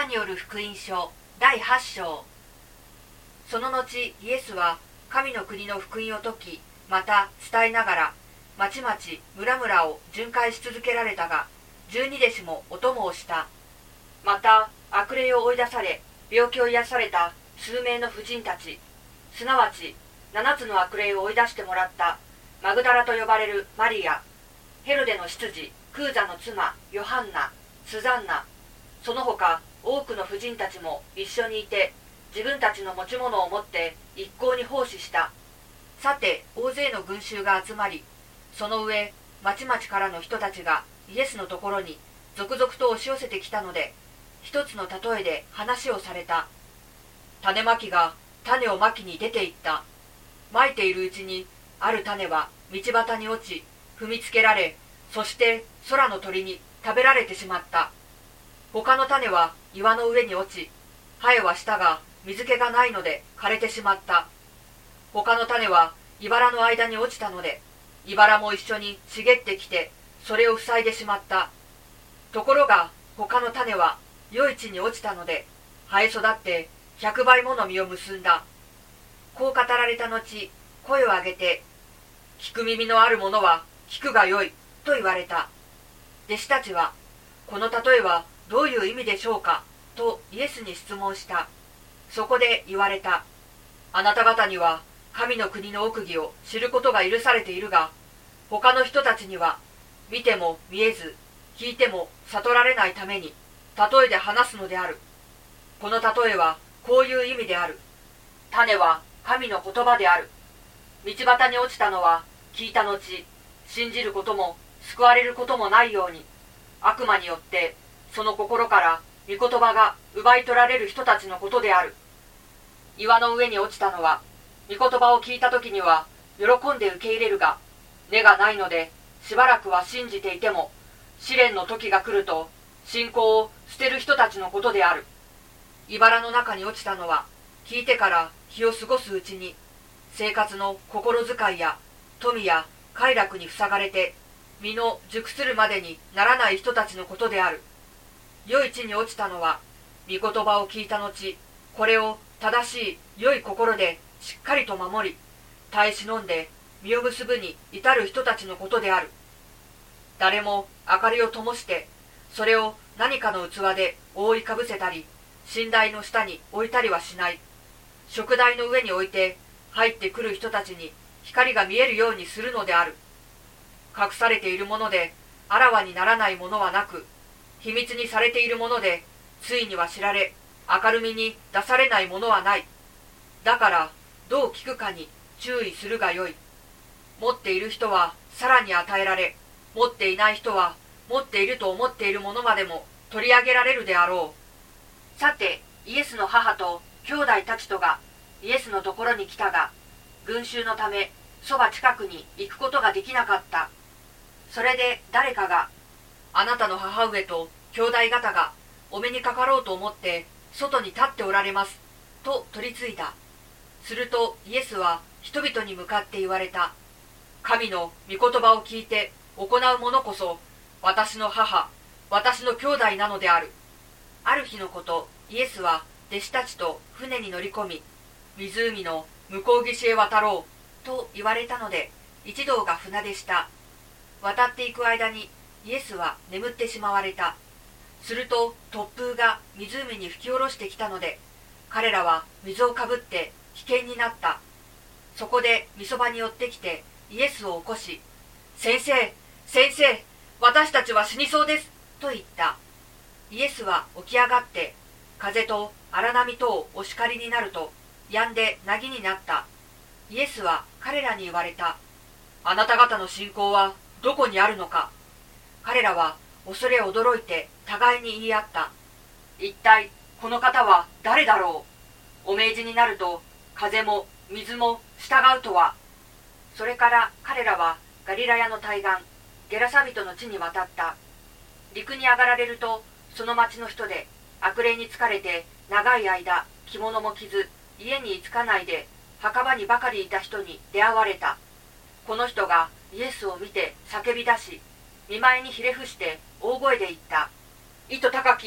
カによる福音書第8章。その後イエスは神の国の福音を説き、また伝えながら町々村々を巡回し続けられたが、12弟子もお供をした。また悪霊を追い出され病気を癒された数名の婦人たち、すなわち7つの悪霊を追い出してもらったマグダラと呼ばれるマリア、ヘロデの執事クーザの妻ヨハンナ、スザンナ、その他多くの婦人たちも一緒にいて、自分たちの持ち物を持って一向に奉仕した。さて大勢の群衆が集まり、その上町々からの人たちがイエスのところに続々と押し寄せてきたので、一つの例えで話をされた。種まきが種をまきに出ていった。まいているうちにある種は道端に落ち踏みつけられ、そして空の鳥に食べられてしまった。他の種は岩の上に落ち、生えはしたが水気がないので枯れてしまった。他の種は茨の間に落ちたので、茨も一緒に茂ってきてそれを塞いでしまった。ところが他の種は良い地に落ちたので、生え育って100倍もの実を結んだ。こう語られた後、声を上げて、聞く耳のある者は聞くがよいと言われた。弟子たちは、この例えはどういう意味でしょうかとイエスに質問した。そこで言われた。あなた方には神の国の奥義を知ることが許されているが、他の人たちには見ても見えず聞いても悟られないために例えで話すのである。この例えはこういう意味である。種は神の言葉である。道端に落ちたのは聞いた後、信じることも救われることもないように、悪魔によってその心から御言葉が奪い取られる人たちのことである。岩の上に落ちたのは、御言葉を聞いた時には喜んで受け入れるが、根がないのでしばらくは信じていても、試練の時が来ると信仰を捨てる人たちのことである。茨の中に落ちたのは、聞いてから日を過ごすうちに生活の心遣いや富や快楽に塞がれて実の熟するまでにならない人たちのことである。良い地に落ちたのは、御言葉を聞いた後、これを正しい良い心でしっかりと守り、耐え忍んで実を結ぶに至る人たちのことである。誰も明かりを灯して、それを何かの器で覆いかぶせたり、寝台の下に置いたりはしない。食台の上に置いて、入ってくる人たちに光が見えるようにするのである。隠されているものであらわにならないものはなく、秘密にされているものでついには知られ、明るみに出されないものはない。だからどう聞くかに注意するがよい。持っている人はさらに与えられ、持っていない人は持っていると思っているものまでも取り上げられるであろう。さてイエスの母と兄弟たちとがイエスのところに来たが、群衆のためそば近くに行くことができなかった。それで誰かが、あなたの母上と兄弟方がお目にかかろうと思って外に立っておられますと取り次いだ。するとイエスは人々に向かって言われた。神の御言葉を聞いて行う者こそ私の母、私の兄弟なのである。ある日のこと、イエスは弟子たちと船に乗り込み、湖の向こう岸へ渡ろうと言われたので、一同が船出した。渡っていく間にイエスは眠ってしまわれた。すると突風が湖に吹き下ろしてきたので、彼らは水をかぶって危険になった。そこでみそばに寄ってきてイエスを起こし、先生、先生、私たちは死にそうですと言った。イエスは起き上がって風と荒波とをお叱りになると、止んで凪になった。イエスは彼らに言われた。あなた方の信仰はどこにあるのか。彼らは恐れ驚いて互いに言い合った。一体この方は誰だろう。お命じになると風も水も従うとは。それから彼らはガリラヤの対岸、ゲラサ人の地に渡った。陸に上がられると、その町の人で悪霊に疲れて長い間着物も着ず、家に居つかないで墓場にばかりいた人に出会われた。この人がイエスを見て叫び出し、見舞いにひれ伏して大声で言った。糸高き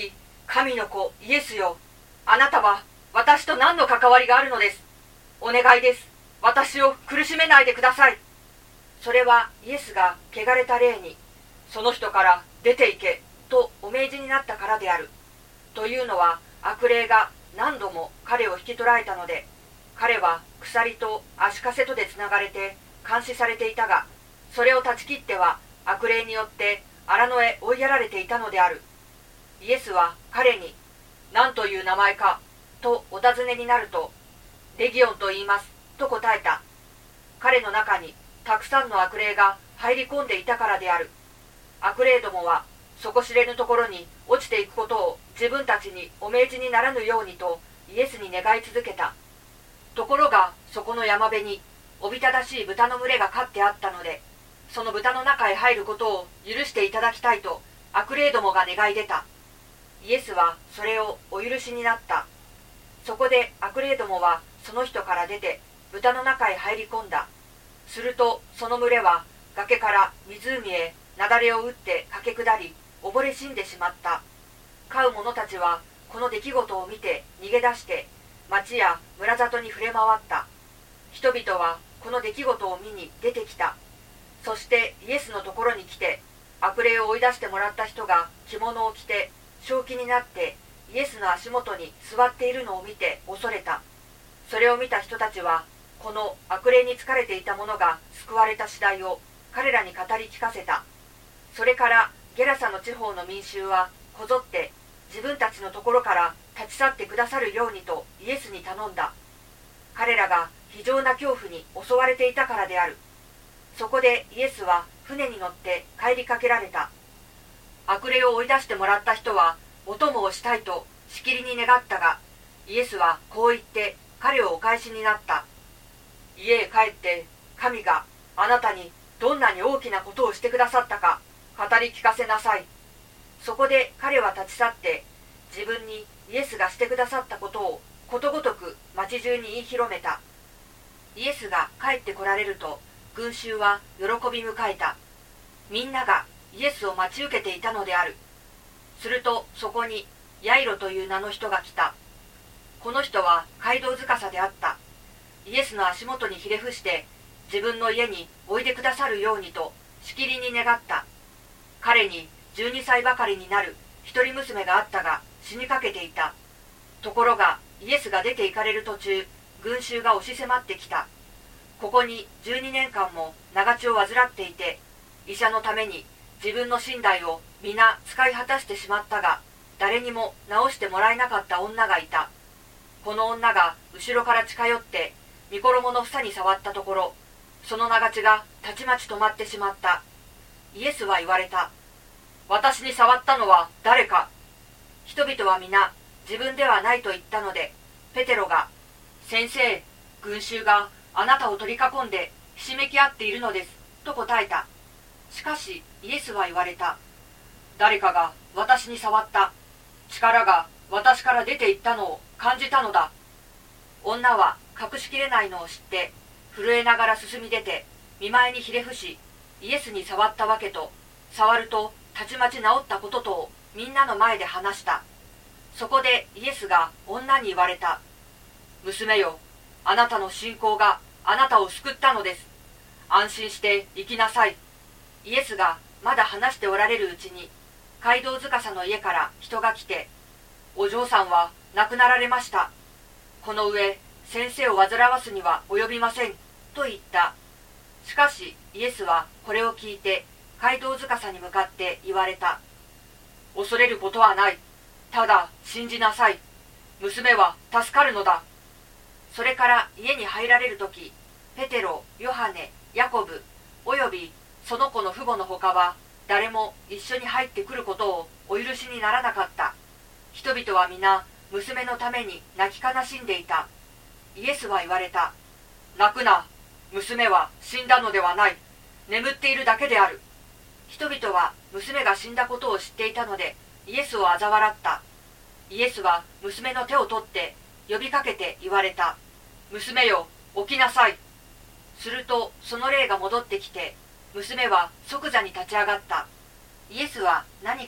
神の子イエスよ、あなたは私と何の関わりがあるのです。お願いです。私を苦しめないでください。それはイエスが汚れた霊に、その人から出て行けとお命じになったからである。というのは、悪霊が何度も彼を引き捕らえたので、彼は鎖と足かせとでつながれて監視されていたが、それを断ち切っては悪霊によって荒野へ追いやられていたのである。イエスは彼に、何という名前かとお尋ねになると、レギオンと言いますと答えた。彼の中にたくさんの悪霊が入り込んでいたからである。悪霊どもは底知れぬところに落ちていくことを自分たちにお命じにならぬようにとイエスに願い続けた。ところがそこの山辺におびただしい豚の群れが飼ってあったので、その豚の中へ入ることを許していただきたいと悪霊どもが願い出た。イエスはそれをお許しになった。そこで悪霊どもはその人から出て豚の中へ入り込んだ。するとその群れは崖から湖へ雪崩を打って駆け下り、溺れ死んでしまった。飼う者たちはこの出来事を見て逃げ出して町や村里に触れ回った。人々はこの出来事を見に出てきた。そしてイエスのところに来て、悪霊を追い出してもらった人が着物を着て正気になってイエスの足元に座っているのを見て恐れた。それを見た人たちは、この悪霊に疲れていた者が救われた次第を彼らに語り聞かせた。それからゲラサの地方の民衆はこぞって自分たちのところから立ち去ってくださるようにとイエスに頼んだ。彼らが非常な恐怖に襲われていたからである。そこでイエスは船に乗って帰りかけられた。悪霊を追い出してもらった人はお供をしたいとしきりに願ったが、イエスはこう言って彼をお返しになった。家へ帰って神があなたにどんなに大きなことをしてくださったか語り聞かせなさい。そこで彼は立ち去って自分にイエスがしてくださったことをことごとく町中に言い広めた。イエスが帰ってこられると群衆は喜び迎えた。みんながイエスを待ち受けていたのである。するとそこにヤイロという名の人が来た。この人は街道司であった。イエスの足元にひれ伏して自分の家においでくださるようにとしきりに願った。彼に12歳ばかりになる一人娘があったが死にかけていた。ところがイエスが出て行かれる途中、群衆が押し迫ってきた。ここに12年間も長血を患っていて、医者のために自分の身代を皆使い果たしてしまったが、誰にも治してもらえなかった女がいた。この女が後ろから近寄って御衣の房に触ったところ、その長血がたちまち止まってしまった。イエスは言われた。私に触ったのは誰か。人々は皆自分ではないと言ったので、ペテロが、先生、群衆があなたを取り囲んでひしめき合っているのですと答えた。しかしイエスは言われた。誰かが私に触った。力が私から出ていったのを感じたのだ。女は隠しきれないのを知って震えながら進み出て見舞いにひれ伏し、イエスに触ったわけと、触るとたちまち治ったこととをみんなの前で話した。そこでイエスが女に言われた。娘よ、あなたの信仰があなたを救ったのです。安心して行きなさい。イエスがまだ話しておられるうちに、街道司の家から人が来て、お嬢さんは亡くなられました。この上、先生を煩わすには及びません、と言った。しかしイエスはこれを聞いて、街道司に向かって言われた。恐れることはない。ただ信じなさい。娘は助かるのだ。それから家に入られるとき、ペテロ、ヨハネ、ヤコブ、およびその子の父母のほかは、誰も一緒に入ってくることをお許しにならなかった。人々は皆、娘のために泣き悲しんでいた。イエスは言われた。泣くな。娘は死んだのではない。眠っているだけである。人々は娘が死んだことを知っていたので、イエスを嘲笑った。イエスは娘の手を取って呼びかけて言われた。娘よ、起きなさい。するとその霊が戻ってきて、娘は即座に立ち上がった。イエスは何か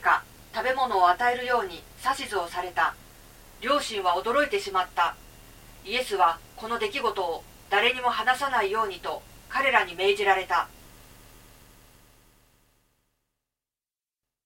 食べ物を与えるように指図をされた。両親は驚いてしまった。イエスはこの出来事を誰にも話さないようにと彼らに命じられた。